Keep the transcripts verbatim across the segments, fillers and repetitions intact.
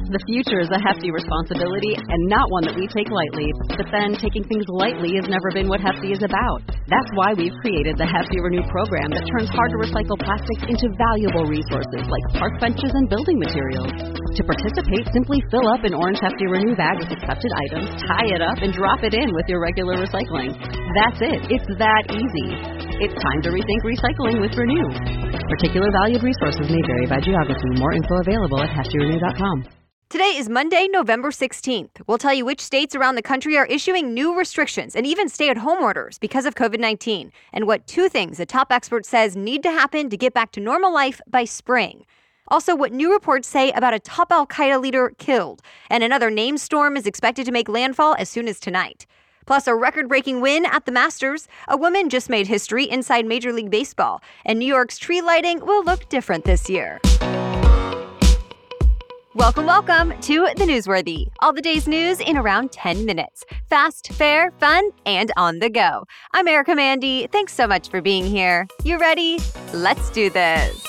The future is a hefty responsibility and not one that we take lightly. But then, taking things lightly has never been what Hefty is about. That's why we've created the Hefty Renew program that turns hard-to-recycle plastics into valuable resources like park benches and building materials. To participate, simply fill up an orange Hefty Renew bag with accepted items, tie it up, and drop it in with your regular recycling. That's it. It's that easy. It's time to rethink recycling with Renew. Particular valued resources may vary by geography. More info available at hefty renew dot com. Today is Monday, November sixteenth. We'll tell you which states around the country are issuing new restrictions and even stay-at-home orders because of covid nineteen, and what two things a top expert says need to happen to get back to normal life by spring. Also, what new reports say about a top al-Qaeda leader killed, and another name storm is expected to make landfall as soon as tonight. Plus, a record-breaking win at the Masters. A woman just made history inside Major League Baseball, and New York's tree lighting will look different this year. Welcome, welcome to The Newsworthy. All the day's news in around ten minutes. Fast, fair, fun, and on the go. I'm Erica Mandy. Thanks so much for being here. You ready? Let's do this.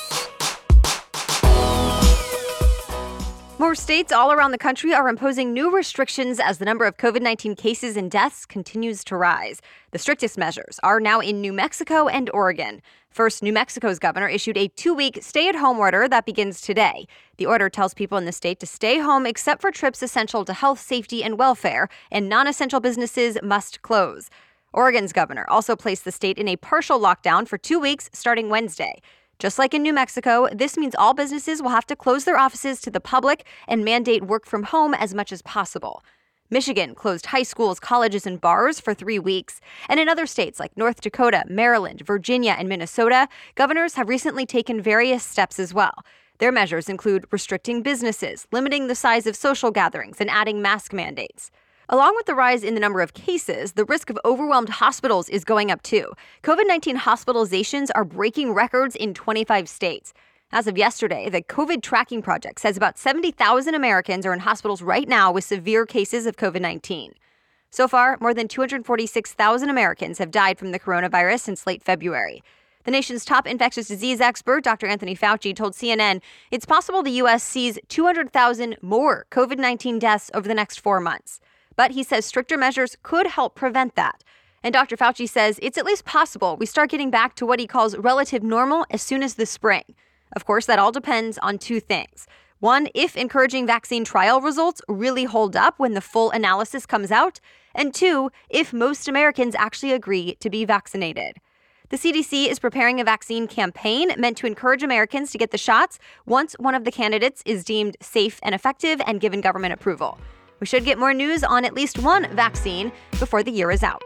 More states all around the country are imposing new restrictions as the number of covid nineteen cases and deaths continues to rise. The strictest measures are now in New Mexico and Oregon. First, New Mexico's governor issued a two-week stay-at-home order that begins today. The order tells people in the state to stay home except for trips essential to health, safety, and welfare, and non-essential businesses must close. Oregon's governor also placed the state in a partial lockdown for two weeks starting Wednesday. Just like in New Mexico, this means all businesses will have to close their offices to the public and mandate work from home as much as possible. Michigan closed high schools, colleges, and bars for three weeks. And in other states like North Dakota, Maryland, Virginia, and Minnesota, governors have recently taken various steps as well. Their measures include restricting businesses, limiting the size of social gatherings, and adding mask mandates. Along with the rise in the number of cases, the risk of overwhelmed hospitals is going up too. covid nineteen hospitalizations are breaking records in twenty-five states. As of yesterday, the COVID Tracking Project says about seventy thousand Americans are in hospitals right now with severe cases of covid nineteen. So far, more than two hundred forty-six thousand Americans have died from the coronavirus since late February. The nation's top infectious disease expert, Doctor Anthony Fauci, told C N N it's possible the U S sees two hundred thousand more covid nineteen deaths over the next four months. But he says stricter measures could help prevent that. And Doctor Fauci says it's at least possible we start getting back to what he calls relative normal as soon as the spring. Of course, that all depends on two things. One, if encouraging vaccine trial results really hold up when the full analysis comes out. And two, if most Americans actually agree to be vaccinated. The C D C is preparing a vaccine campaign meant to encourage Americans to get the shots once one of the candidates is deemed safe and effective and given government approval. We should get more news on at least one vaccine before the year is out.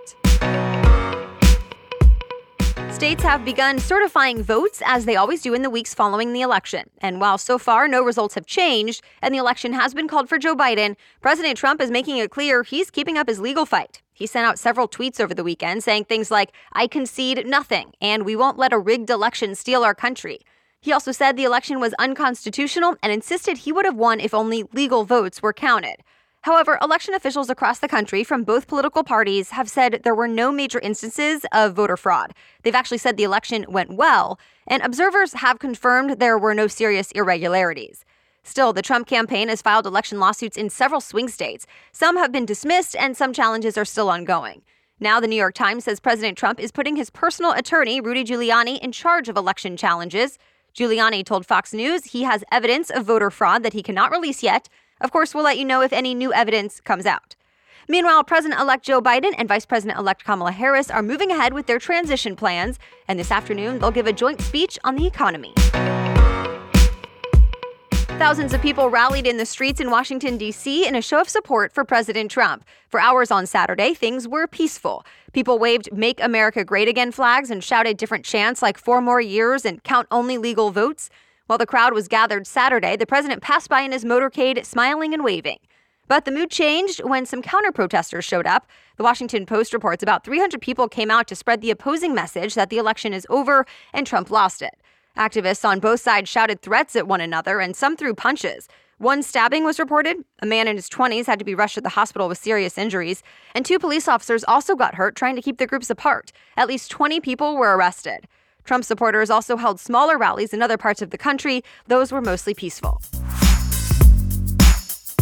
States have begun certifying votes as they always do in the weeks following the election. And while so far no results have changed and the election has been called for Joe Biden, President Trump is making it clear he's keeping up his legal fight. He sent out several tweets over the weekend saying things like, "I concede nothing," and "We won't let a rigged election steal our country." He also said the election was unconstitutional and insisted he would have won if only legal votes were counted. However, election officials across the country from both political parties have said there were no major instances of voter fraud. They've actually said the election went well, and observers have confirmed there were no serious irregularities. Still, the Trump campaign has filed election lawsuits in several swing states. Some have been dismissed, and some challenges are still ongoing. Now, the New York Times says President Trump is putting his personal attorney, Rudy Giuliani, in charge of election challenges. Giuliani told Fox News he has evidence of voter fraud that he cannot release yet. Of course, we'll let you know if any new evidence comes out. Meanwhile, President-elect Joe Biden and Vice President-elect Kamala Harris are moving ahead with their transition plans, and this afternoon they'll give a joint speech on the economy. Thousands of people rallied in the streets in Washington, D C in a show of support for President Trump. For hours on Saturday, things were peaceful. People waved "Make America Great Again" flags and shouted different chants like "Four more years" and "Count only legal votes." While the crowd was gathered Saturday, the president passed by in his motorcade, smiling and waving. But the mood changed when some counter-protesters showed up. The Washington Post reports about three hundred people came out to spread the opposing message that the election is over and Trump lost it. Activists on both sides shouted threats at one another, and some threw punches. One stabbing was reported. A man in his twenties had to be rushed to the hospital with serious injuries. And two police officers also got hurt trying to keep the groups apart. At least twenty people were arrested. Trump supporters also held smaller rallies in other parts of the country. Those were mostly peaceful.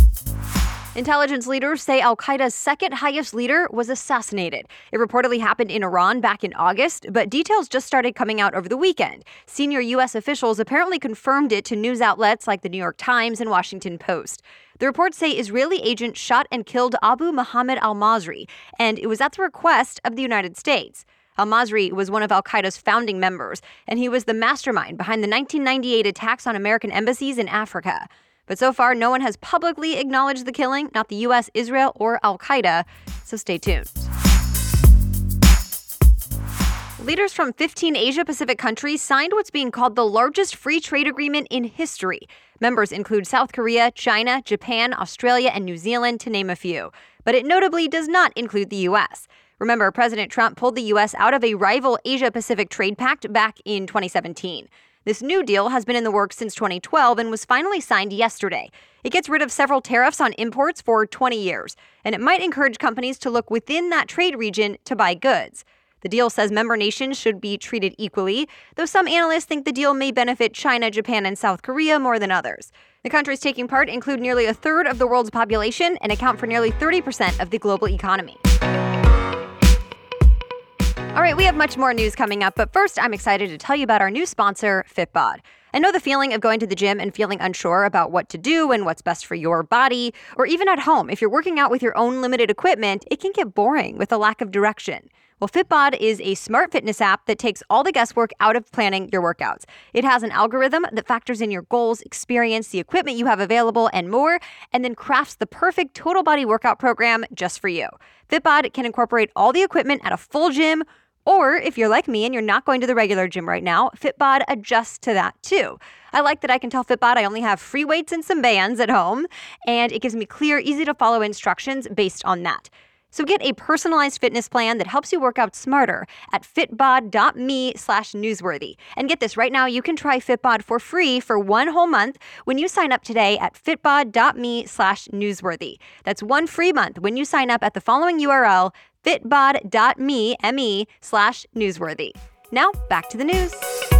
Intelligence leaders say al-Qaeda's second highest leader was assassinated. It reportedly happened in Iran back in August, but details just started coming out over the weekend. Senior U S officials apparently confirmed it to news outlets like the New York Times and Washington Post. The reports say Israeli agents shot and killed Abu Muhammad al-Masri, and it was at the request of the United States. Al-Masri was one of al-Qaeda's founding members, and he was the mastermind behind the nineteen ninety-eight attacks on American embassies in Africa. But so far, no one has publicly acknowledged the killing, not the U S, Israel, or al-Qaeda, so stay tuned. Leaders from fifteen Asia-Pacific countries signed what's being called the largest free trade agreement in history. Members include South Korea, China, Japan, Australia, and New Zealand, to name a few. But it notably does not include the U S. Remember, President Trump pulled the U S out of a rival Asia-Pacific trade pact back in twenty seventeen. This new deal has been in the works since twenty twelve and was finally signed yesterday. It gets rid of several tariffs on imports for twenty years, and it might encourage companies to look within that trade region to buy goods. The deal says member nations should be treated equally, though some analysts think the deal may benefit China, Japan, and South Korea more than others. The countries taking part include nearly a third of the world's population and account for nearly thirty percent of the global economy. All right, we have much more news coming up, but first I'm excited to tell you about our new sponsor, Fitbod. I know the feeling of going to the gym and feeling unsure about what to do and what's best for your body, or even at home, if you're working out with your own limited equipment, it can get boring with a lack of direction. Well, Fitbod is a smart fitness app that takes all the guesswork out of planning your workouts. It has an algorithm that factors in your goals, experience, the equipment you have available, and more, and then crafts the perfect total body workout program just for you. Fitbod can incorporate all the equipment at a full gym, or if you're like me and you're not going to the regular gym right now, Fitbod adjusts to that too. I like that I can tell Fitbod I only have free weights and some bands at home, and it gives me clear, easy to follow instructions based on that. So get a personalized fitness plan that helps you work out smarter at fitbod.me slash newsworthy. And get this, right now you can try Fitbod for free for one whole month when you sign up today at fitbod.me slash newsworthy. That's one free month when you sign up at the following U R L, fitbod.me, M-E, slash newsworthy. Now, back to the news.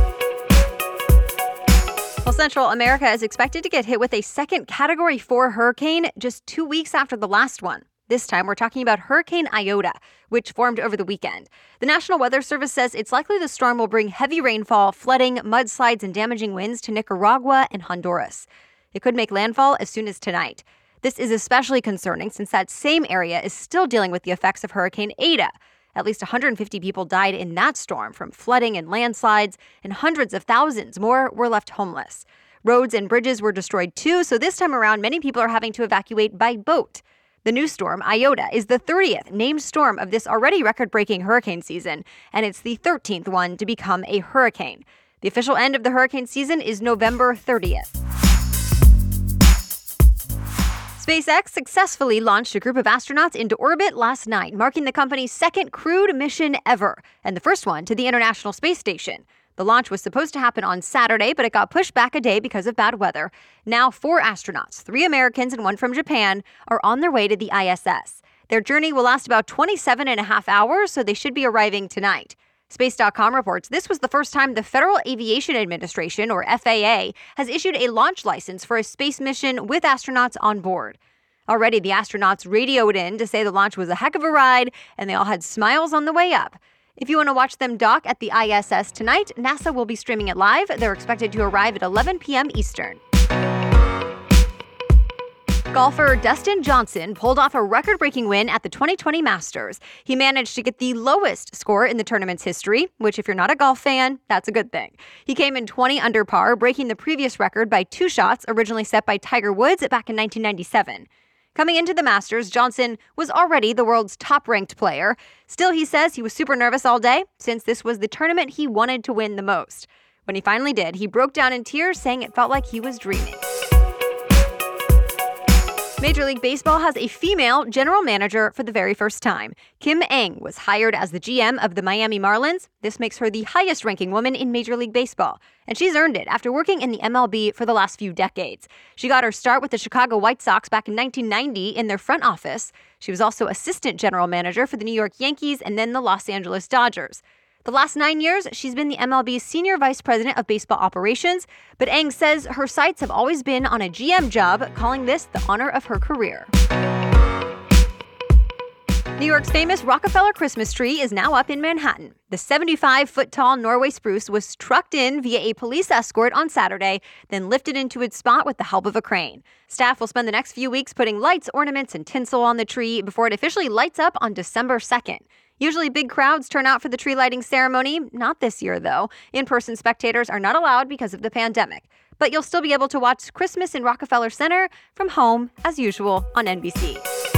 Well, Central America is expected to get hit with a second Category four hurricane just two weeks after the last one. This time, we're talking about Hurricane Iota, which formed over the weekend. The National Weather Service says it's likely the storm will bring heavy rainfall, flooding, mudslides, and damaging winds to Nicaragua and Honduras. It could make landfall as soon as tonight. This is especially concerning since that same area is still dealing with the effects of Hurricane Eta. At least one hundred fifty people died in that storm from flooding and landslides, and hundreds of thousands more were left homeless. Roads and bridges were destroyed too, so this time around, many people are having to evacuate by boat. The new storm, Iota, is the thirtieth named storm of this already record-breaking hurricane season, and it's the thirteenth one to become a hurricane. The official end of the hurricane season is November thirtieth. SpaceX successfully launched a group of astronauts into orbit last night, marking the company's second crewed mission ever, and the first one to the International Space Station. The launch was supposed to happen on Saturday, but it got pushed back a day because of bad weather. Now, four astronauts, three Americans and one from Japan, are on their way to the I S S. Their journey will last about twenty-seven and a half hours, so they should be arriving tonight. Space dot com reports this was the first time the Federal Aviation Administration, or F A A, has issued a launch license for a space mission with astronauts on board. Already, the astronauts radioed in to say the launch was a heck of a ride, and they all had smiles on the way up. If you want to watch them dock at the I S S tonight, NASA will be streaming it live. They're expected to arrive at eleven p.m. Eastern. Golfer Dustin Johnson pulled off a record-breaking win at the twenty twenty Masters. He managed to get the lowest score in the tournament's history, which if you're not a golf fan, that's a good thing. He came in twenty under par, breaking the previous record by two shots originally set by Tiger Woods back in nineteen ninety-seven. Coming into the Masters, Johnson was already the world's top-ranked player. Still, he says he was super nervous all day, since this was the tournament he wanted to win the most. When he finally did, he broke down in tears, saying it felt like he was dreaming. Major League Baseball has a female general manager for the very first time. Kim Ng was hired as the G M of the Miami Marlins. This makes her the highest-ranking woman in Major League Baseball, and she's earned it after working in the M L B for the last few decades. She got her start with the Chicago White Sox back in nineteen ninety in their front office. She was also assistant general manager for the New York Yankees and then the Los Angeles Dodgers. The last nine years, she's been the M L B's Senior Vice President of Baseball Operations, but Eng says her sights have always been on a G M job, calling this the honor of her career. New York's famous Rockefeller Christmas tree is now up in Manhattan. The seventy-five-foot-tall Norway spruce was trucked in via a police escort on Saturday, then lifted into its spot with the help of a crane. Staff will spend the next few weeks putting lights, ornaments, and tinsel on the tree before it officially lights up on December second. Usually big crowds turn out for the tree lighting ceremony. Not this year, though. In-person spectators are not allowed because of the pandemic. But you'll still be able to watch Christmas in Rockefeller Center from home, as usual, on N B C.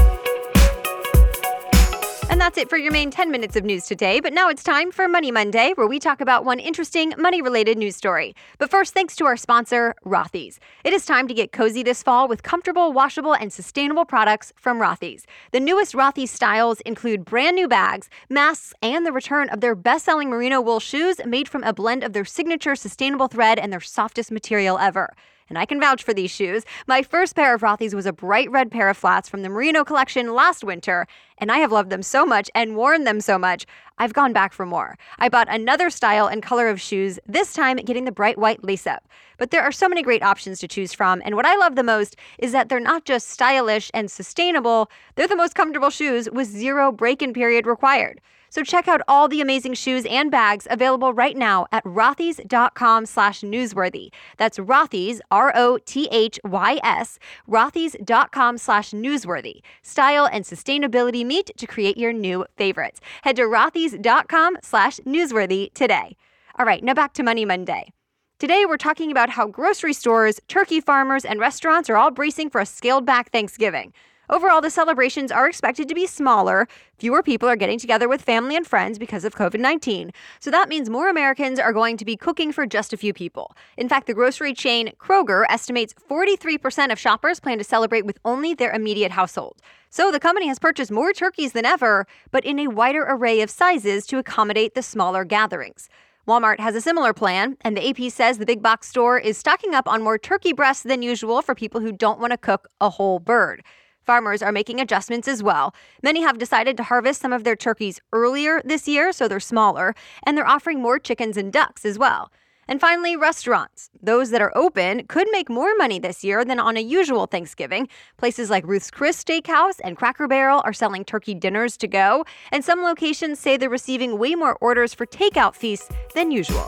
And that's it for your main ten minutes of news today. But now it's time for Money Monday, where we talk about one interesting money-related news story. But first, thanks to our sponsor, Rothy's. It is time to get cozy this fall with comfortable, washable, and sustainable products from Rothy's. The newest Rothy's styles include brand new bags, masks, and the return of their best-selling merino wool shoes made from a blend of their signature sustainable thread and their softest material ever. And I can vouch for these shoes. My first pair of Rothy's was a bright red pair of flats from the Merino collection last winter, and I have loved them so much and worn them so much, I've gone back for more. I bought another style and color of shoes, this time getting the bright white lace-up. But there are so many great options to choose from, and what I love the most is that they're not just stylish and sustainable, they're the most comfortable shoes with zero break-in period required. So check out all the amazing shoes and bags available right now at rothys.com slash newsworthy. That's Rothys, R O T H Y S, rothys.com slash newsworthy. Style and sustainability meet to create your new favorites. Head to rothys.com slash newsworthy today. All right, now back to Money Monday. Today, we're talking about how grocery stores, turkey farmers, and restaurants are all bracing for a scaled-back Thanksgiving. Overall, the celebrations are expected to be smaller. Fewer people are getting together with family and friends because of covid nineteen. So that means more Americans are going to be cooking for just a few people. In fact, the grocery chain Kroger estimates forty-three percent of shoppers plan to celebrate with only their immediate household. So the company has purchased more turkeys than ever, but in a wider array of sizes to accommodate the smaller gatherings. Walmart has a similar plan, and the A P says the big box store is stocking up on more turkey breasts than usual for people who don't want to cook a whole bird. Farmers are making adjustments as well. Many have decided to harvest some of their turkeys earlier this year, so they're smaller, and they're offering more chickens and ducks as well. And finally, restaurants. Those that are open could make more money this year than on a usual Thanksgiving. Places like Ruth's Chris Steakhouse and Cracker Barrel are selling turkey dinners to go, and some locations say they're receiving way more orders for takeout feasts than usual.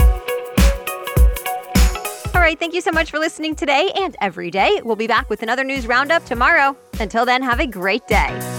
All right, thank you so much for listening today and every day. We'll be back with another news roundup tomorrow. Until then, have a great day.